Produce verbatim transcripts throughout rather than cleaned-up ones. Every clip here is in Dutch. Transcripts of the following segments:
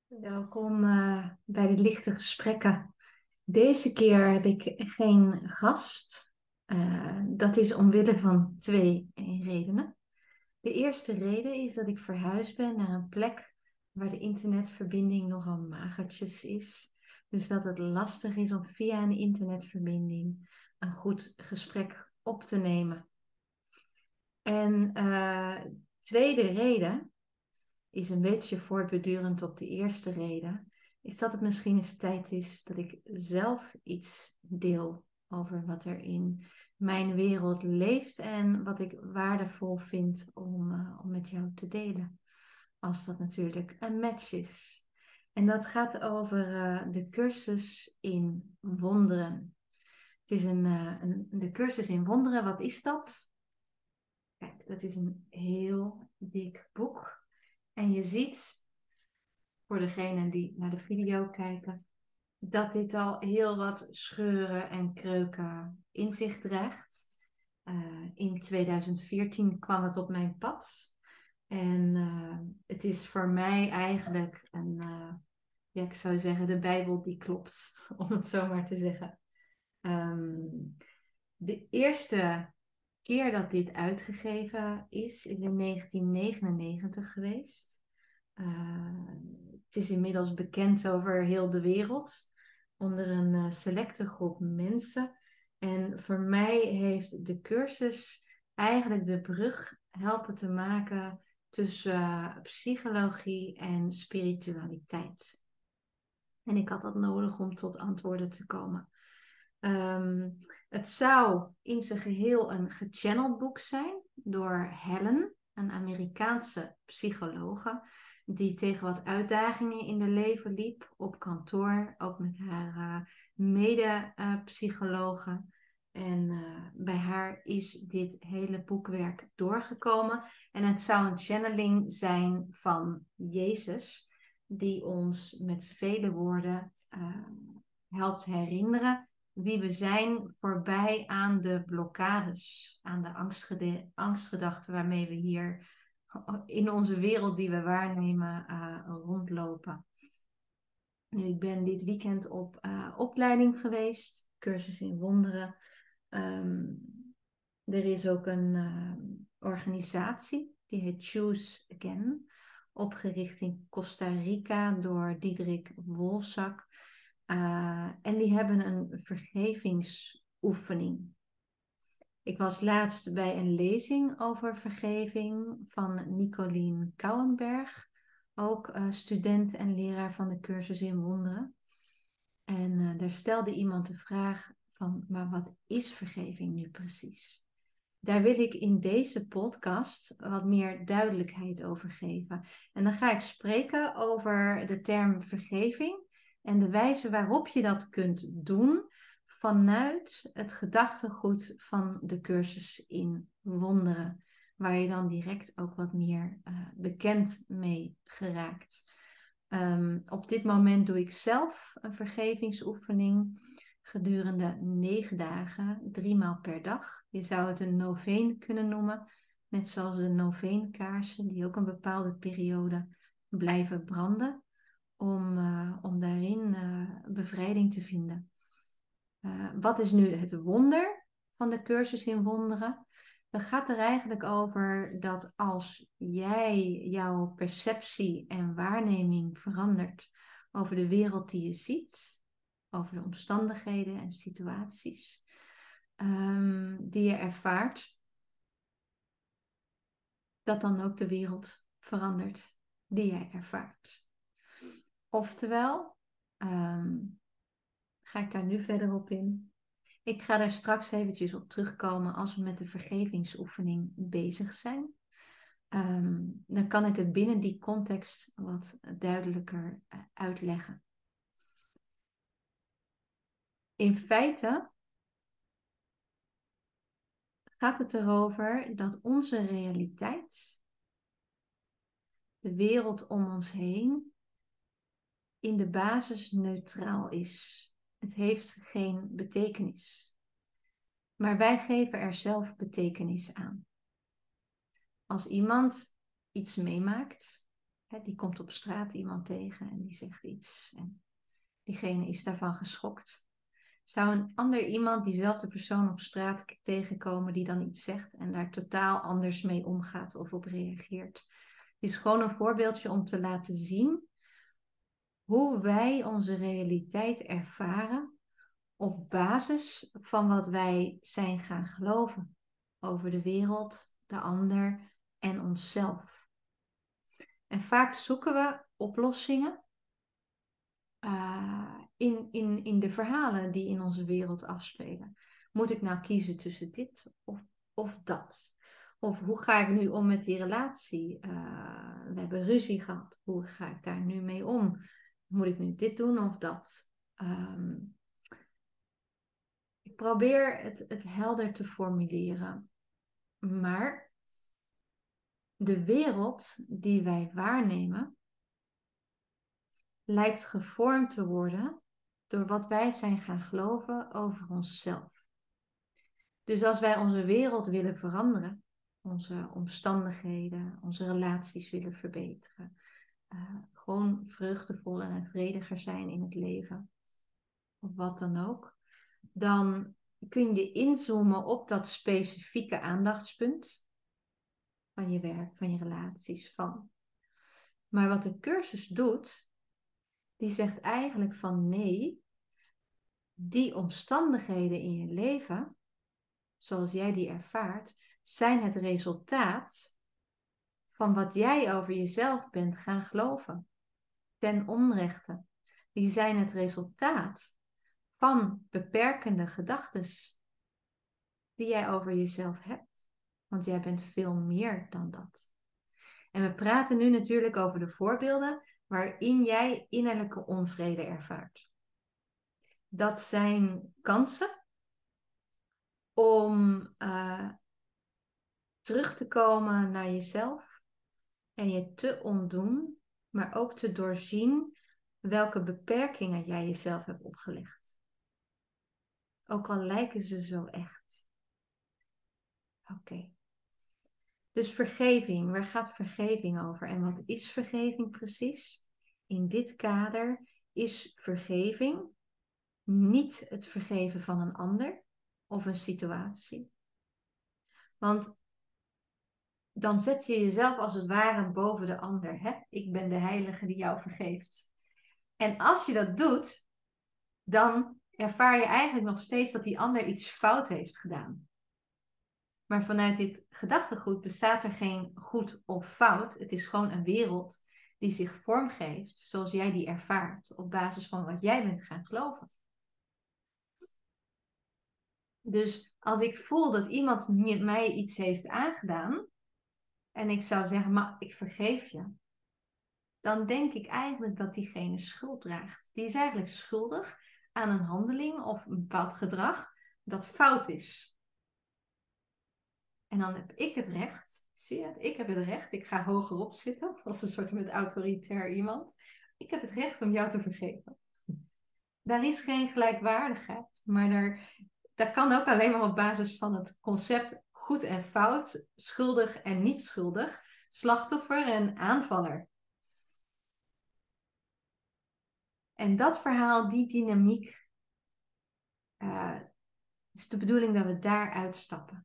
Welkom eh, bij de lichte gesprekken. Deze keer heb ik geen gast. Eh, dat is omwille van twee redenen. De eerste reden is dat ik verhuisd ben naar een plek waar de internetverbinding nogal magertjes is. Dus dat het lastig is om via een internetverbinding een goed gesprek op te nemen. En uh, tweede reden is een beetje voortbedurend op de eerste reden, is dat het misschien eens tijd is dat ik zelf iets deel over wat er in mijn wereld leeft en wat ik waardevol vind om, uh, om met jou te delen. Als dat natuurlijk een match is. En dat gaat over uh, de cursus in wonderen. Het is een, uh, een, de cursus in wonderen, wat is dat? Kijk, dat is een heel dik boek. En je ziet, voor degenen die naar de video kijken, dat dit al heel wat scheuren en kreuken in zich draagt. Uh, in tweeduizend veertien kwam het op mijn pad. En uh, het is voor mij eigenlijk een, uh, ja, ik zou zeggen, de Bijbel die klopt, om het zo maar te zeggen. Um, de eerste keer dat dit uitgegeven is, is in negentien negenennegentig geweest. Uh, het is inmiddels bekend over heel de wereld, onder een uh, selecte groep mensen. En voor mij heeft de cursus eigenlijk de brug helpen te maken tussen uh, psychologie en spiritualiteit. En ik had dat nodig om tot antwoorden te komen. Um, het zou in zijn geheel een gechanneld boek zijn door Helen, een Amerikaanse psychologe, die tegen wat uitdagingen in haar leven liep op kantoor, ook met haar uh, mede-psychologen. Uh, en uh, bij haar is dit hele boekwerk doorgekomen. En het zou een channeling zijn van Jezus, die ons met vele woorden uh, helpt herinneren wie we zijn, voorbij aan de blokkades, aan de angstgede- angstgedachten waarmee we hier in onze wereld die we waarnemen uh, rondlopen. Nu, ik ben dit weekend op uh, opleiding geweest, cursus in wonderen. Um, er is ook een uh, organisatie, die heet Choose Again, opgericht in Costa Rica door Diederik Wolzak. Uh, en die hebben een vergevingsoefening. Ik was laatst bij een lezing over vergeving van Nicolien Kouwenberg, ook uh, student en leraar van de cursus in wonderen. En uh, daar stelde iemand de vraag van, maar wat is vergeving nu precies? Daar wil ik in deze podcast wat meer duidelijkheid over geven. En dan ga ik spreken over de term vergeving en de wijze waarop je dat kunt doen vanuit het gedachtegoed van de cursus in wonderen, waar je dan direct ook wat meer uh, bekend mee geraakt. Um, op dit moment doe ik zelf een vergevingsoefening gedurende negen dagen, drie maal per dag. Je zou het een noveen kunnen noemen, net zoals de noveenkaarsen, die ook een bepaalde periode blijven branden, om, uh, om daarin uh, bevrijding te vinden. Uh, wat is nu het wonder van de cursus in wonderen? Dat gaat er eigenlijk over dat als jij jouw perceptie en waarneming verandert over de wereld die je ziet, over de omstandigheden en situaties um, die je ervaart, dat dan ook de wereld verandert die jij ervaart. Oftewel, um, ga ik daar nu verder op in. Ik ga daar straks eventjes op terugkomen als we met de vergevingsoefening bezig zijn. Um, dan kan ik het binnen die context wat duidelijker uh, uitleggen. In feite gaat het erover dat onze realiteit, de wereld om ons heen, in de basis neutraal is. Het heeft geen betekenis. Maar wij geven er zelf betekenis aan. Als iemand iets meemaakt, Hè, die komt op straat iemand tegen en die zegt iets. En diegene is daarvan geschokt. Zou een ander iemand diezelfde persoon op straat tegenkomen die dan iets zegt en daar totaal anders mee omgaat of op reageert? Het is gewoon een voorbeeldje om te laten zien hoe wij onze realiteit ervaren op basis van wat wij zijn gaan geloven over de wereld, de ander en onszelf. En vaak zoeken we oplossingen uh, in, in, in de verhalen die in onze wereld afspelen. Moet ik nou kiezen tussen dit of, of dat? Of hoe ga ik nu om met die relatie? Uh, we hebben ruzie gehad. Hoe ga ik daar nu mee om? Moet ik nu dit doen of dat? Um, ik probeer het, het helder te formuleren. Maar de wereld die wij waarnemen lijkt gevormd te worden door wat wij zijn gaan geloven over onszelf. Dus als wij onze wereld willen veranderen, onze omstandigheden, onze relaties willen verbeteren, uh, gewoon vreugdevoller en vrediger zijn in het leven, of wat dan ook, dan kun je inzoomen op dat specifieke aandachtspunt van je werk, van je relaties, van. Maar wat de cursus doet, die zegt eigenlijk van nee, die omstandigheden in je leven, zoals jij die ervaart, zijn het resultaat van wat jij over jezelf bent gaan geloven. Ten onrechte. Die zijn het resultaat van beperkende gedachten die jij over jezelf hebt. Want jij bent veel meer dan dat. En we praten nu natuurlijk over de voorbeelden waarin jij innerlijke onvrede ervaart. Dat zijn kansen om uh, terug te komen naar jezelf en je te ontdoen, maar ook te doorzien welke beperkingen jij jezelf hebt opgelegd. Ook al lijken ze zo echt. Oké. Okay. Dus vergeving, waar gaat vergeving over? En wat is vergeving precies? In dit kader is vergeving niet het vergeven van een ander of een situatie. Want dan zet je jezelf als het ware boven de ander. Hè? Ik ben de heilige die jou vergeeft. En als je dat doet, dan ervaar je eigenlijk nog steeds dat die ander iets fout heeft gedaan. Maar vanuit dit gedachtegoed bestaat er geen goed of fout. Het is gewoon een wereld die zich vormgeeft zoals jij die ervaart. Op basis van wat jij bent gaan geloven. Dus als ik voel dat iemand mij iets heeft aangedaan. En ik zou zeggen, maar ik vergeef je. Dan denk ik eigenlijk dat diegene schuld draagt. Die is eigenlijk schuldig aan een handeling of een bepaald gedrag dat fout is. En dan heb ik het recht, zie je, ik heb het recht, ik ga hogerop zitten, als een soort met autoritair iemand. Ik heb het recht om jou te vergeven. Daar is geen gelijkwaardigheid, maar daar, dat kan ook alleen maar op basis van het concept goed en fout, schuldig en niet schuldig, slachtoffer en aanvaller. En dat verhaal, die dynamiek, uh, is de bedoeling dat we daaruit stappen.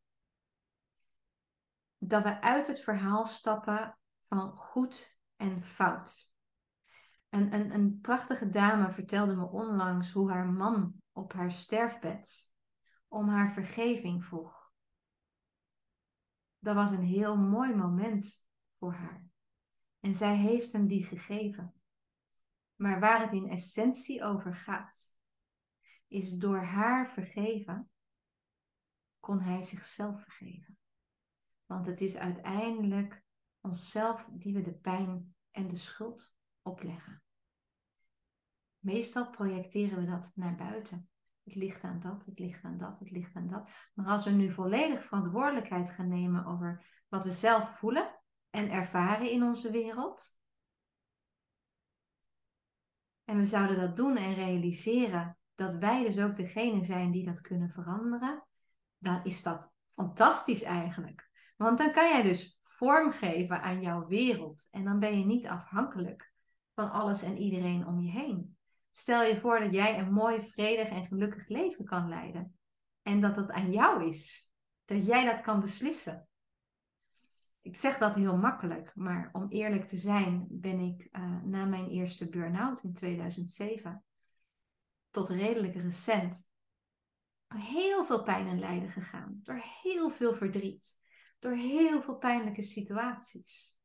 Dat we uit het verhaal stappen van goed en fout. En een, een prachtige dame vertelde me onlangs hoe haar man op haar sterfbed om haar vergeving vroeg. Dat was een heel mooi moment voor haar. En zij heeft hem die gegeven. Maar waar het in essentie over gaat, is door haar vergeven, kon hij zichzelf vergeven. Want het is uiteindelijk onszelf die we de pijn en de schuld opleggen. Meestal projecteren we dat naar buiten. Het ligt aan dat, het ligt aan dat, het ligt aan dat. Maar als we nu volledig verantwoordelijkheid gaan nemen over wat we zelf voelen en ervaren in onze wereld. En we zouden dat doen en realiseren dat wij dus ook degene zijn die dat kunnen veranderen. Dan is dat fantastisch eigenlijk. Want dan kan jij dus vormgeven aan jouw wereld. En dan ben je niet afhankelijk van alles en iedereen om je heen. Stel je voor dat jij een mooi, vredig en gelukkig leven kan leiden. En dat het aan jou is. Dat jij dat kan beslissen. Ik zeg dat heel makkelijk, maar om eerlijk te zijn ben ik uh, na mijn eerste burn-out in tweeduizend zeven tot redelijk recent door heel veel pijn en lijden gegaan. Door heel veel verdriet. Door heel veel pijnlijke situaties.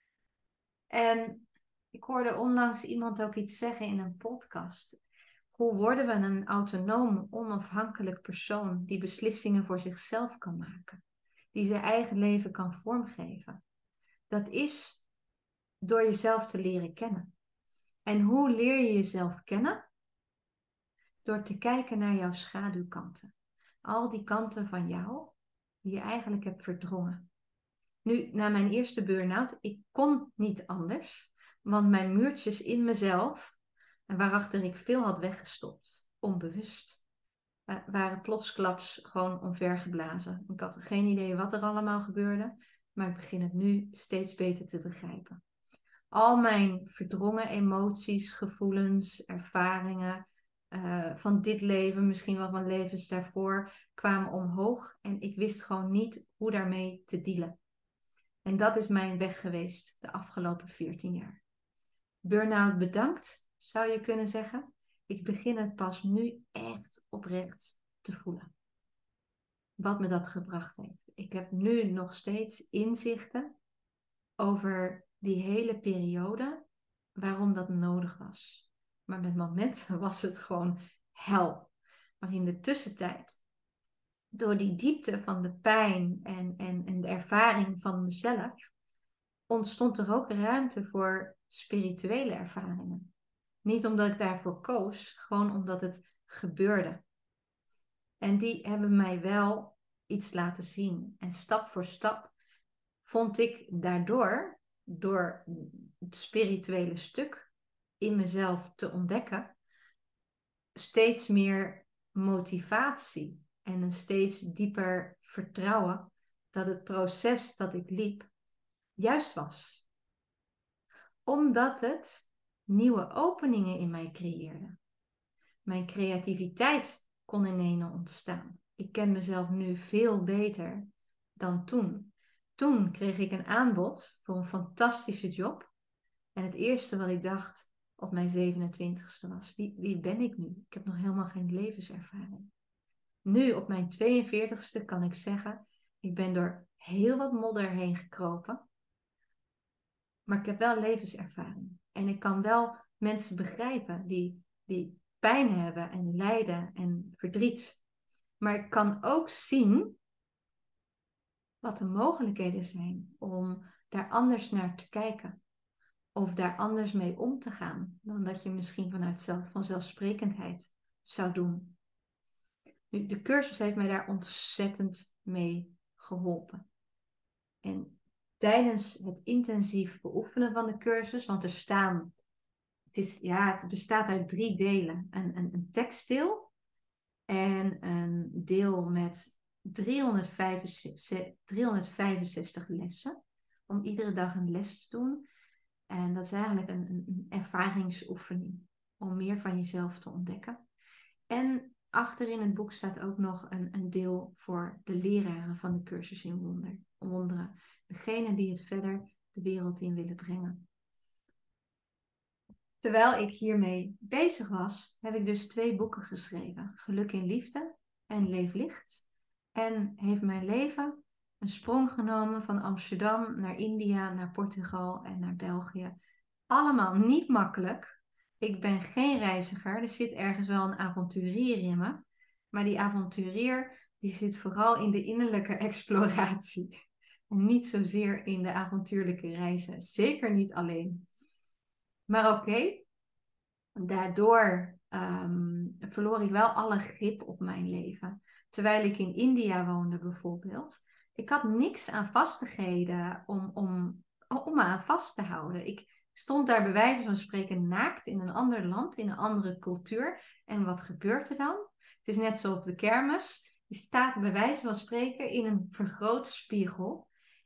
En ik hoorde onlangs iemand ook iets zeggen in een podcast. Hoe worden we een autonoom, onafhankelijk persoon die beslissingen voor zichzelf kan maken? Die zijn eigen leven kan vormgeven? Dat is door jezelf te leren kennen. En hoe leer je jezelf kennen? Door te kijken naar jouw schaduwkanten. Al die kanten van jou die je eigenlijk hebt verdrongen. Nu, na mijn eerste burn-out, ik kon niet anders. Want mijn muurtjes in mezelf, waarachter ik veel had weggestopt, onbewust, uh, waren plotsklaps gewoon omvergeblazen. Ik had geen idee wat er allemaal gebeurde, maar ik begin het nu steeds beter te begrijpen. Al mijn verdrongen emoties, gevoelens, ervaringen uh, van dit leven, misschien wel van levens daarvoor, kwamen omhoog en ik wist gewoon niet hoe daarmee te dealen. En dat is mijn weg geweest de afgelopen veertien jaar. Burn-out bedankt, zou je kunnen zeggen. Ik begin het pas nu echt oprecht te voelen. Wat me dat gebracht heeft. Ik heb nu nog steeds inzichten over die hele periode, waarom dat nodig was. Maar met momenten was het gewoon hel. Maar in de tussentijd, door die diepte van de pijn en, en, en de ervaring van mezelf, ontstond er ook ruimte voor spirituele ervaringen. Niet omdat ik daarvoor koos, gewoon omdat het gebeurde. En die hebben mij wel iets laten zien. En stap voor stap vond ik daardoor, door het spirituele stuk in mezelf te ontdekken, steeds meer motivatie en een steeds dieper vertrouwen dat het proces dat ik liep juist was. Omdat het nieuwe openingen in mij creëerde. Mijn creativiteit kon ineens ontstaan. Ik ken mezelf nu veel beter dan toen. Toen kreeg ik een aanbod voor een fantastische job. En het eerste wat ik dacht op mijn zevenentwintigste was, wie, wie ben ik nu? Ik heb nog helemaal geen levenservaring. Nu op mijn tweeënveertigste kan ik zeggen, ik ben door heel wat modder heen gekropen. Maar ik heb wel levenservaring. En ik kan wel mensen begrijpen die, die pijn hebben en lijden en verdriet. Maar ik kan ook zien wat de mogelijkheden zijn om daar anders naar te kijken. Of daar anders mee om te gaan dan dat je misschien vanuit zelf, vanzelfsprekendheid zou doen. Nu, de cursus heeft mij daar ontzettend mee geholpen. En tijdens het intensief beoefenen van de cursus, want er staan, het, is, ja, het bestaat uit drie delen. Een, een, een tekstdeel en een deel met driehonderdvijfenzestig, driehonderdvijfenzestig lessen. Om iedere dag een les te doen. En dat is eigenlijk een, een, een ervaringsoefening om meer van jezelf te ontdekken. En achterin het boek staat ook nog een, een deel voor de leraren van de cursus in wonder, wonderen. Degene die het verder de wereld in willen brengen. Terwijl ik hiermee bezig was, heb ik dus twee boeken geschreven. Geluk in liefde en Leef licht. En heeft mijn leven een sprong genomen van Amsterdam naar India, naar Portugal en naar België. Allemaal niet makkelijk. Ik ben geen reiziger. Er zit ergens wel een avonturier in me. Maar die avonturier die zit vooral in de innerlijke exploratie. En niet zozeer in de avontuurlijke reizen. Zeker niet alleen. Maar oké, okay, daardoor um, verloor ik wel alle grip op mijn leven. Terwijl ik in India woonde bijvoorbeeld. Ik had niks aan vastigheden om, om, om me aan vast te houden. Ik stond daar bij wijze van spreken naakt in een ander land, in een andere cultuur. En wat gebeurt er dan? Het is net zo op de kermis. Je staat bij wijze van spreken in een vergrootspiegel.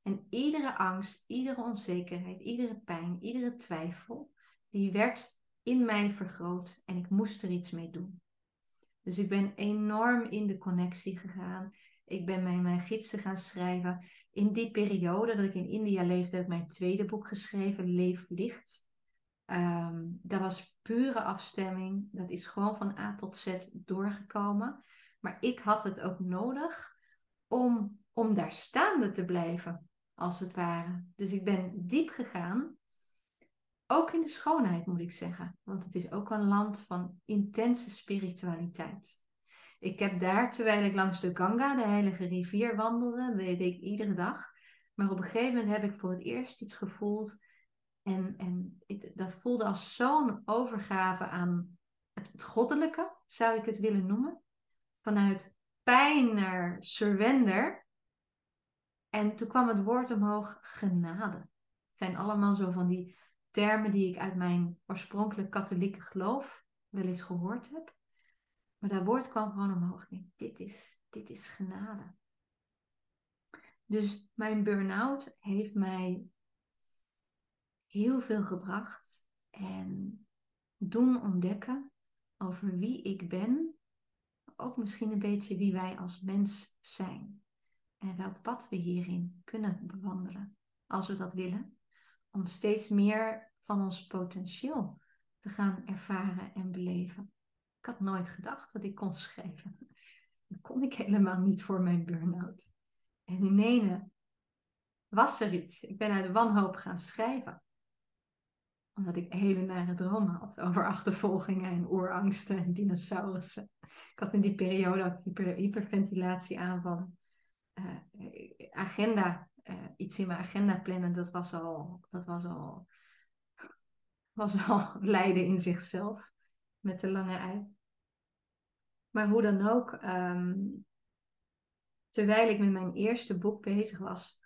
En iedere angst, iedere onzekerheid, iedere pijn, iedere twijfel, die werd in mij vergroot en ik moest er iets mee doen. Dus ik ben enorm in de connectie gegaan. Ik ben mijn, mijn gidsen gaan schrijven. In die periode dat ik in India leefde, heb ik mijn tweede boek geschreven, Leef Licht. Um, dat was pure afstemming. Dat is gewoon van A tot Z doorgekomen. Maar ik had het ook nodig om, om daar staande te blijven, als het ware. Dus ik ben diep gegaan. Ook in de schoonheid, moet ik zeggen. Want het is ook een land van intense spiritualiteit. Ik heb daar, terwijl ik langs de Ganga, de heilige rivier, wandelde, dat deed ik iedere dag. Maar op een gegeven moment heb ik voor het eerst iets gevoeld. En, en het, dat voelde als zo'n overgave aan het, het goddelijke, zou ik het willen noemen. Vanuit pijn naar surrender. En toen kwam het woord omhoog, genade. Het zijn allemaal zo van die termen die ik uit mijn oorspronkelijk katholieke geloof wel eens gehoord heb. Maar dat woord kwam gewoon omhoog. Ik denk, dit is, dit is genade. Dus mijn burn-out heeft mij heel veel gebracht. En doen ontdekken over wie ik ben. Ook misschien een beetje wie wij als mens zijn. En welk pad we hierin kunnen bewandelen. Als we dat willen. Om steeds meer van ons potentieel te gaan ervaren en beleven. Ik had nooit gedacht dat ik kon schrijven. Dat kon ik helemaal niet voor mijn burn-out. En in ene was er iets. Ik ben uit wanhoop gaan schrijven. Omdat ik hele nare dromen had over achtervolgingen en oerangsten en dinosaurussen. Ik had in die periode ook hyper, hyperventilatie aanvallen. Uh, agenda, uh, iets in mijn agenda plannen, dat was al, dat was al, was al lijden in zichzelf. Met de lange ei. Maar hoe dan ook, um, terwijl ik met mijn eerste boek bezig was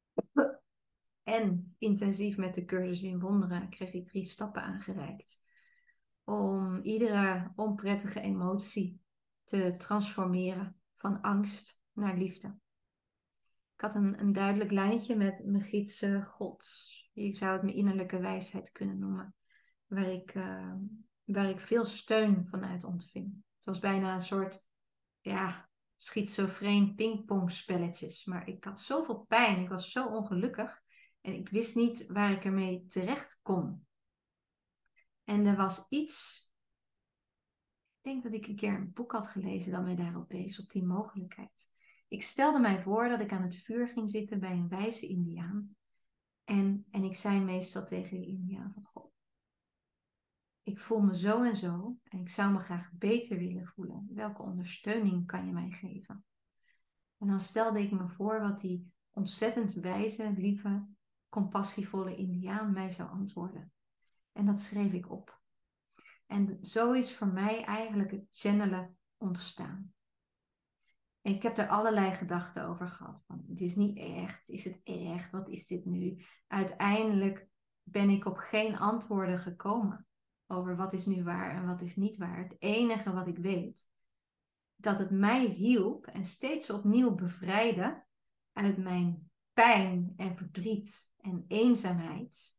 en intensief met de cursus in wonderen, kreeg ik drie stappen aangereikt. Om iedere onprettige emotie te transformeren van angst naar liefde. Ik had een, een duidelijk lijntje met mijn gidsen God. Je zou het mijn innerlijke wijsheid kunnen noemen. Waar ik, uh, waar ik veel steun vanuit ontving. Het was bijna een soort, ja, schizofreen pingpongspelletjes. Maar ik had zoveel pijn. Ik was zo ongelukkig. En ik wist niet waar ik ermee terecht kon. En er was iets. Ik denk dat ik een keer een boek had gelezen dat mij daarop wees, op die mogelijkheid. Ik stelde mij voor dat ik aan het vuur ging zitten bij een wijze Indiaan. En, en ik zei meestal tegen die Indiaan van, goh, ik voel me zo en zo en ik zou me graag beter willen voelen. Welke ondersteuning kan je mij geven? En dan stelde ik me voor wat die ontzettend wijze, lieve, compassievolle Indiaan mij zou antwoorden. En dat schreef ik op. En zo is voor mij eigenlijk het channelen ontstaan. En ik heb er allerlei gedachten over gehad. Van, het is niet echt, is het echt, wat is dit nu? Uiteindelijk ben ik op geen antwoorden gekomen over wat is nu waar en wat is niet waar. Het enige wat ik weet, dat het mij hielp en steeds opnieuw bevrijdde uit mijn pijn en verdriet en eenzaamheid.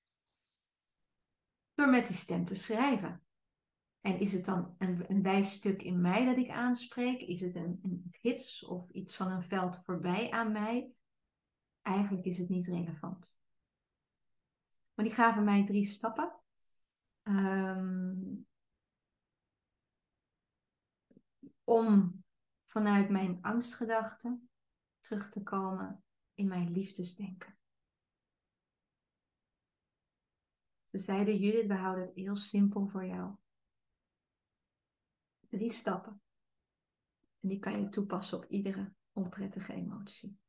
Door met die stem te schrijven. En is het dan een, een wijs stuk in mij dat ik aanspreek? Is het een, een gids of iets van een veld voorbij aan mij? Eigenlijk is het niet relevant. Maar die gaven mij drie stappen. Um, om vanuit mijn angstgedachten terug te komen in mijn liefdesdenken. Ze zeiden, Judith, we houden het heel simpel voor jou. Drie stappen. En die kan je toepassen op iedere onprettige emotie.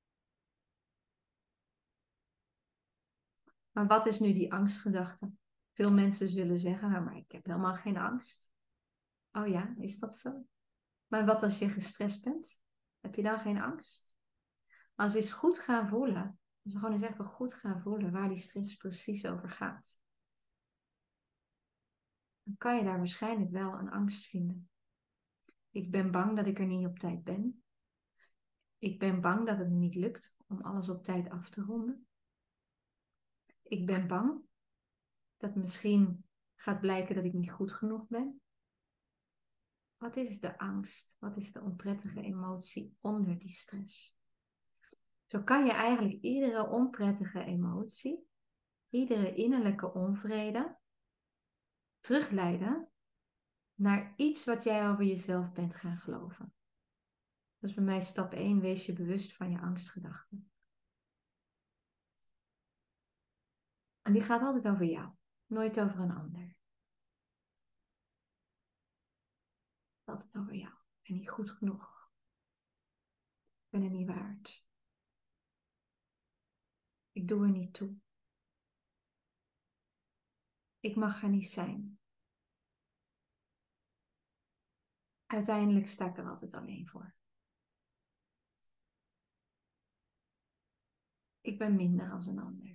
Maar wat is nu die angstgedachte? Veel mensen zullen zeggen, nou, maar ik heb helemaal geen angst. Oh ja, is dat zo? Maar wat als je gestrest bent? Heb je dan geen angst? Als we eens goed gaan voelen, als we gewoon eens even goed gaan voelen waar die stress precies over gaat, dan kan je daar waarschijnlijk wel een angst vinden. Ik ben bang dat ik er niet op tijd ben. Ik ben bang dat het me niet lukt om alles op tijd af te ronden. Ik ben bang dat misschien gaat blijken dat ik niet goed genoeg ben. Wat is de angst? Wat is de onprettige emotie onder die stress? Zo kan je eigenlijk iedere onprettige emotie, iedere innerlijke onvrede, terugleiden naar iets wat jij over jezelf bent gaan geloven. Dus bij mij stap één, wees je bewust van je angstgedachten. En die gaat altijd over jou, nooit over een ander. Altijd over jou. Ik ben niet goed genoeg. Ik ben er niet waard. Ik doe er niet toe. Ik mag er niet zijn. Uiteindelijk sta ik er altijd alleen voor. Ik ben minder als een ander.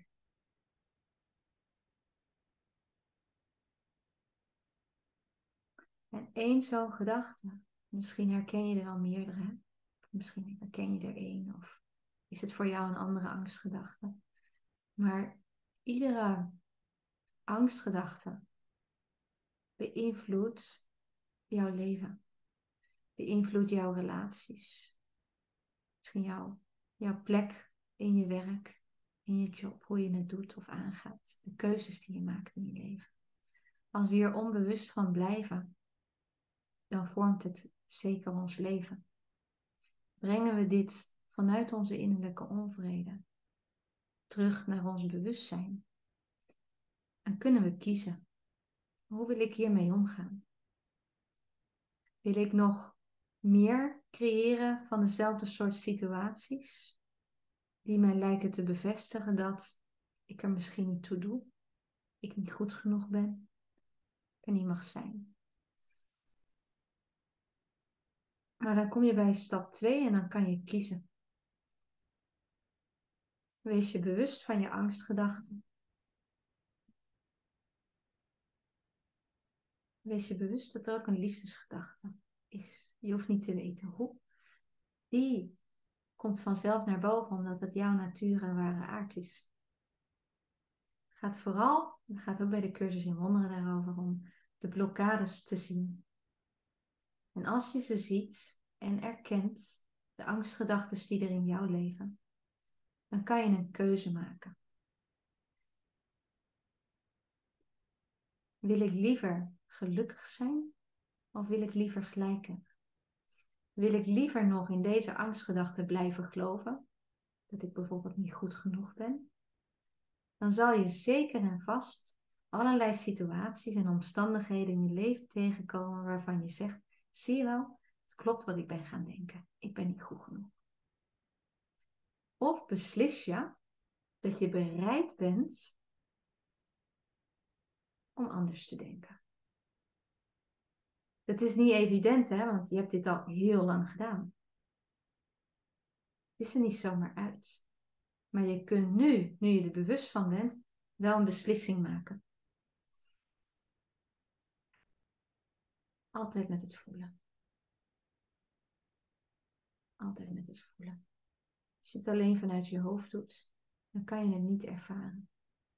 En één zo'n gedachte, misschien herken je er wel meerdere. Misschien herken je er één of is het voor jou een andere angstgedachte. Maar iedere angstgedachte beïnvloedt jouw leven. Beïnvloedt jouw relaties. Misschien jouw, jouw plek in je werk, in je job, hoe je het doet of aangaat. De keuzes die je maakt in je leven. Als we hier onbewust van blijven, dan vormt het zeker ons leven. Brengen we dit vanuit onze innerlijke onvrede terug naar ons bewustzijn. En kunnen we kiezen. Hoe wil ik hiermee omgaan? Wil ik nog meer creëren van dezelfde soort situaties die mij lijken te bevestigen dat ik er misschien niet toe doe, ik niet goed genoeg ben, er niet mag zijn. Maar dan kom je bij stap twee en dan kan je kiezen. Wees je bewust van je angstgedachten. Wees je bewust dat er ook een liefdesgedachte is. Je hoeft niet te weten hoe. Die komt vanzelf naar boven omdat het jouw natuur en ware aard is. Het gaat vooral, het gaat ook bij de cursus in wonderen daarover, om de blokkades te zien. En als je ze ziet en erkent, de angstgedachten die er in jouw leven, dan kan je een keuze maken. Wil ik liever gelukkig zijn of wil ik liever gelijk hebben? Wil ik liever nog in deze angstgedachten blijven geloven, dat ik bijvoorbeeld niet goed genoeg ben? Dan zal je zeker en vast allerlei situaties en omstandigheden in je leven tegenkomen waarvan je zegt, zie je wel, het klopt wat ik ben gaan denken. Ik ben niet goed genoeg. Of beslis je dat je bereid bent om anders te denken. Dat is niet evident, hè, want je hebt dit al heel lang gedaan. Het is er niet zomaar uit. Maar je kunt nu, nu je er bewust van bent, wel een beslissing maken. Altijd met het voelen. Altijd met het voelen. Als je het alleen vanuit je hoofd doet, dan kan je het niet ervaren.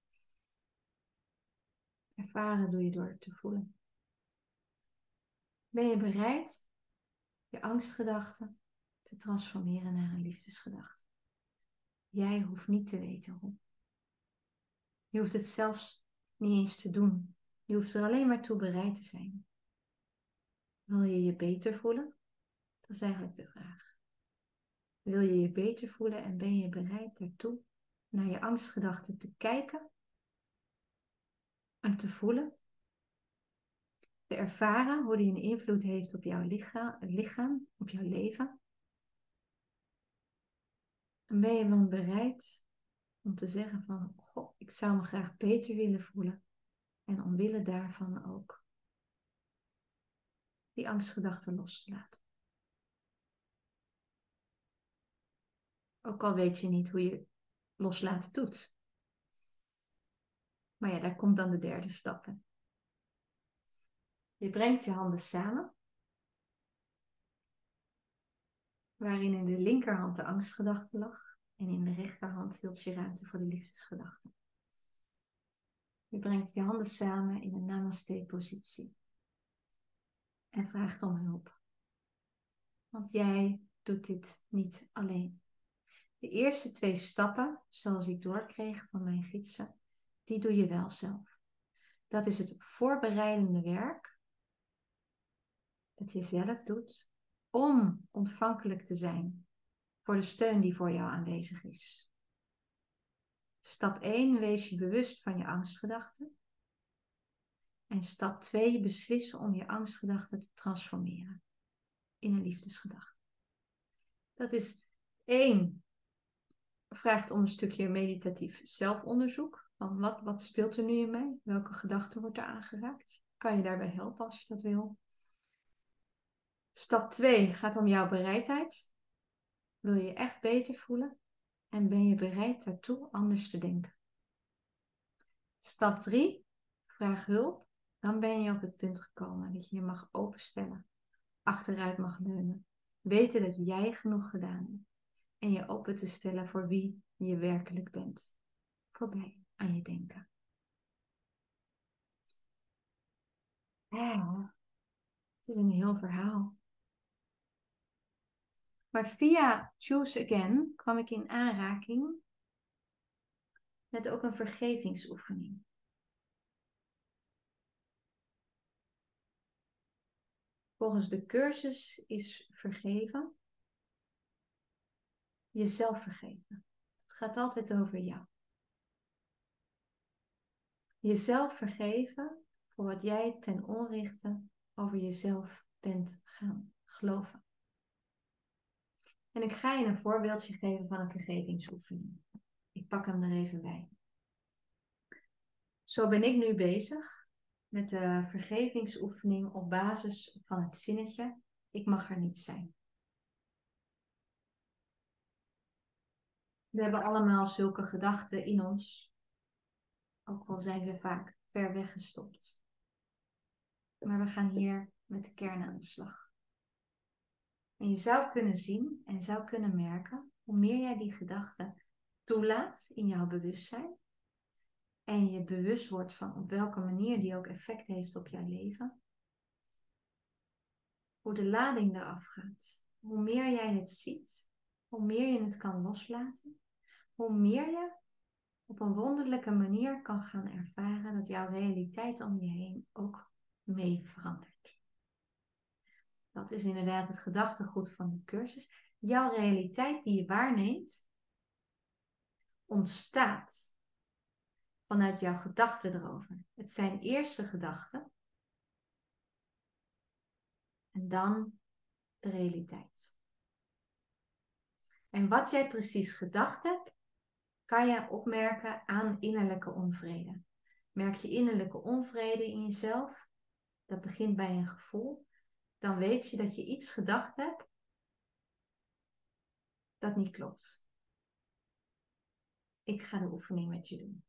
Ervaren doe je door het te voelen. Ben je bereid je angstgedachten te transformeren naar een liefdesgedachte? Jij hoeft niet te weten hoe. Je hoeft het zelfs niet eens te doen. Je hoeft er alleen maar toe bereid te zijn. Wil je je beter voelen? Dat is eigenlijk de vraag. Wil je je beter voelen en ben je bereid daartoe naar je angstgedachten te kijken en te voelen? Te ervaren hoe die een invloed heeft op jouw lichaam, lichaam, op jouw leven? En ben je dan bereid om te zeggen van, goh, ik zou me graag beter willen voelen. En omwille daarvan ook die angstgedachten los te laten. Ook al weet je niet hoe je loslaten doet. Maar ja, daar komt dan de derde stap in. Je brengt je handen samen. waarin in de linkerhand de angstgedachte lag en in de rechterhand hield je ruimte voor de liefdesgedachte. Je brengt je handen samen in een namaste-positie en vraagt om hulp. Want jij doet dit niet alleen. De eerste twee stappen, zoals ik doorkreeg van mijn gidsen, die doe je wel zelf. Dat is het voorbereidende werk dat je zelf doet om ontvankelijk te zijn voor de steun die voor jou aanwezig is. Stap één, wees je bewust van je angstgedachten. En stap twee, beslissen om je angstgedachten te transformeren in een liefdesgedachte. Dat is één, vraagt om een stukje meditatief zelfonderzoek. Van wat, wat speelt er nu in mij? Welke gedachte wordt er aangeraakt? Kan je daarbij helpen als je dat wil? Stap twee gaat om jouw bereidheid. Wil je je echt beter voelen? En ben je bereid daartoe anders te denken? Stap drie, vraag hulp. Dan ben je op het punt gekomen dat je je mag openstellen. Achteruit mag leunen. Weten dat jij genoeg gedaan hebt. En je open te stellen voor wie je werkelijk bent. Voorbij aan je denken. Ja, het is een heel verhaal. Maar via Choose Again kwam ik in aanraking met ook een vergevingsoefening. Volgens de cursus is vergeven jezelf vergeven. Het gaat altijd over jou. Jezelf vergeven voor wat jij ten onrechte over jezelf bent gaan geloven. En ik ga je een voorbeeldje geven van een vergevingsoefening. Ik pak hem er even bij. Zo ben ik nu bezig met de vergevingsoefening op basis van het zinnetje: ik mag er niet zijn. We hebben allemaal zulke gedachten in ons, ook al zijn ze vaak ver weggestopt. Maar we gaan hier met de kern aan de slag. En je zou kunnen zien en zou kunnen merken, hoe meer jij die gedachten toelaat in jouw bewustzijn, en je bewust wordt van op welke manier die ook effect heeft op jouw leven, hoe de lading eraf gaat. Hoe meer jij het ziet, hoe meer je het kan loslaten, hoe meer je op een wonderlijke manier kan gaan ervaren dat jouw realiteit om je heen ook mee verandert. Dat is inderdaad het gedachtegoed van de cursus. Jouw realiteit die je waarneemt, ontstaat vanuit jouw gedachten erover. Het zijn eerste gedachten en dan de realiteit. En wat jij precies gedacht hebt, kan je opmerken aan innerlijke onvrede. Merk je innerlijke onvrede in jezelf, dat begint bij een gevoel, dan weet je dat je iets gedacht hebt dat niet klopt. Ik ga de oefening met je doen.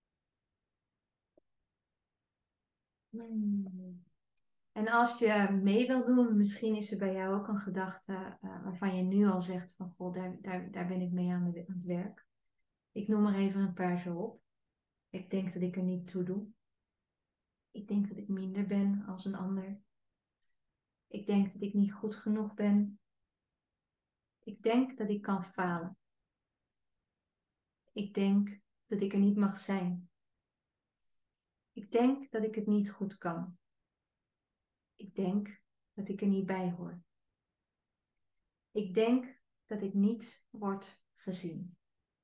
Hmm. En als je mee wil doen, misschien is er bij jou ook een gedachte uh, waarvan je nu al zegt van goh, daar, daar, daar ben ik mee aan, de, aan het werk. Ik noem er even een paar zo op. Ik denk dat ik er niet toe doe. Ik denk dat ik minder ben als een ander. Ik denk dat ik niet goed genoeg ben. Ik denk dat ik kan falen. Ik denk dat ik er niet mag zijn. Ik denk dat ik het niet goed kan. Ik denk dat ik er niet bij hoor. Ik denk dat ik niet word gezien.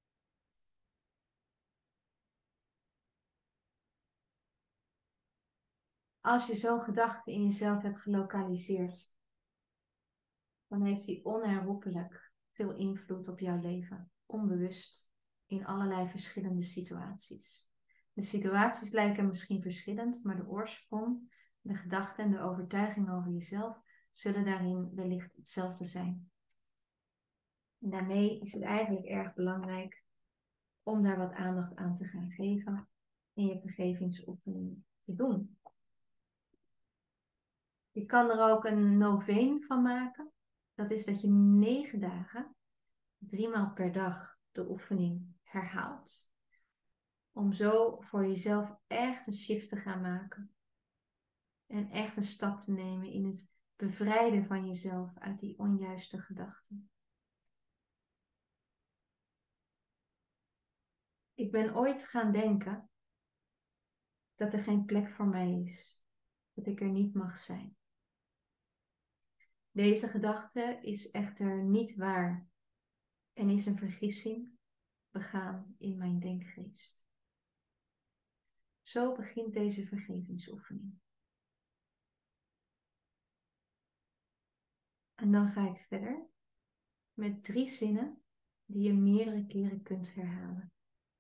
Als je zo'n gedachte in jezelf hebt gelokaliseerd, dan heeft die onherroepelijk veel invloed op jouw leven, onbewust, in allerlei verschillende situaties. De situaties lijken misschien verschillend, maar de oorsprong, de gedachten en de overtuiging over jezelf zullen daarin wellicht hetzelfde zijn. En daarmee is het eigenlijk erg belangrijk om daar wat aandacht aan te gaan geven en je vergevingsoefening te doen. Je kan er ook een noveen van maken. Dat is dat je negen dagen, drie maal per dag, de oefening herhaalt. Om zo voor jezelf echt een shift te gaan maken. En echt een stap te nemen in het bevrijden van jezelf uit die onjuiste gedachten. Ik ben ooit gaan denken dat er geen plek voor mij is. Dat ik er niet mag zijn. Deze gedachte is echter niet waar en is een vergissing begaan in mijn denkgeest. Zo begint deze vergevingsoefening. En dan ga ik verder met drie zinnen die je meerdere keren kunt herhalen.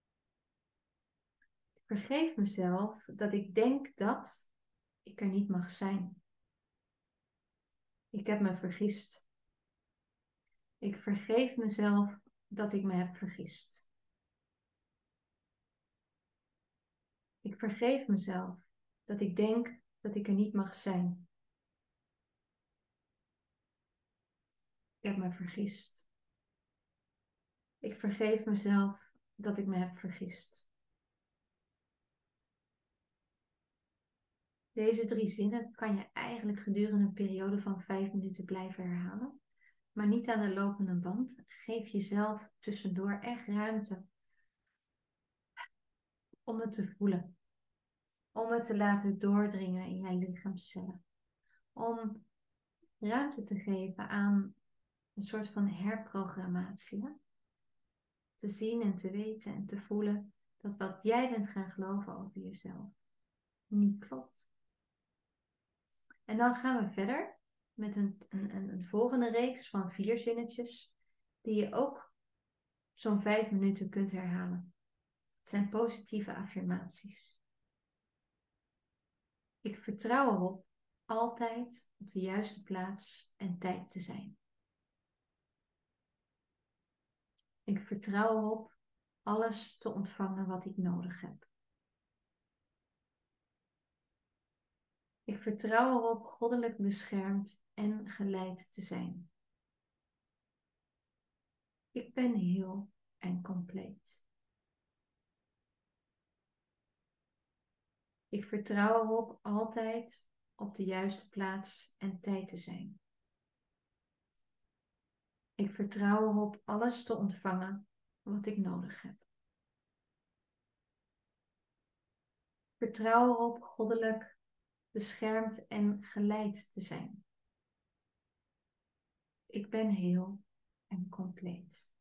Ik vergeef mezelf dat ik denk dat ik er niet mag zijn. Ik heb me vergist. Ik vergeef mezelf dat ik me heb vergist. Ik vergeef mezelf dat ik denk dat ik er niet mag zijn. Ik heb me vergist. Ik vergeef mezelf dat ik me heb vergist. Deze drie zinnen kan je eigenlijk gedurende een periode van vijf minuten blijven herhalen. Maar niet aan de lopende band. Geef jezelf tussendoor echt ruimte om het te voelen. Om het te laten doordringen in je lichaamscellen. Om ruimte te geven aan een soort van herprogrammatie. Hè? Te zien en te weten en te voelen dat wat jij bent gaan geloven over jezelf niet klopt. En dan gaan we verder met een, een, een volgende reeks van vier zinnetjes die je ook zo'n vijf minuten kunt herhalen. Het zijn positieve affirmaties. Ik vertrouw erop altijd op de juiste plaats en tijd te zijn. Ik vertrouw erop alles te ontvangen wat ik nodig heb. Ik vertrouw erop goddelijk beschermd en geleid te zijn. Ik ben heel en compleet. Ik vertrouw erop altijd op de juiste plaats en tijd te zijn. Ik vertrouw erop alles te ontvangen wat ik nodig heb. Ik vertrouw erop goddelijk beschermd en geleid te zijn. Ik ben heel en compleet.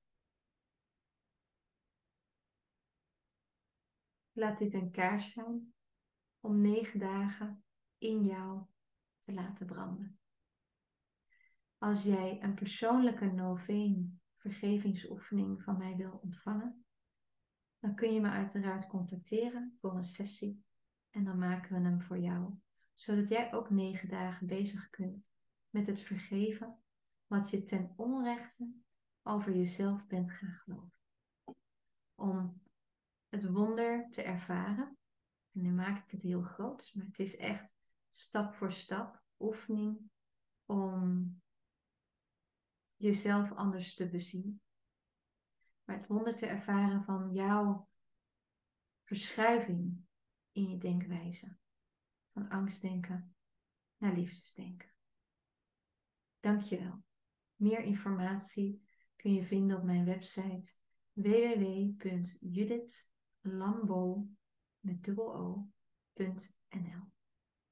Laat dit een kaars zijn om negen dagen in jou te laten branden. Als jij een persoonlijke noveen vergevingsoefening van mij wil ontvangen, dan kun je me uiteraard contacteren voor een sessie en dan maken we hem voor jou, zodat jij ook negen dagen bezig kunt met het vergeven wat je ten onrechte over jezelf bent gaan geloven. Om het wonder te ervaren, en nu maak ik het heel groot, maar het is echt stap voor stap oefening om jezelf anders te bezien. Maar het wonder te ervaren van jouw verschuiving in je denkwijze. Van angstdenken naar liefdesdenken. Dankjewel. Meer informatie kun je vinden op mijn website w w w punt judith lambo met dubbel o punt n l.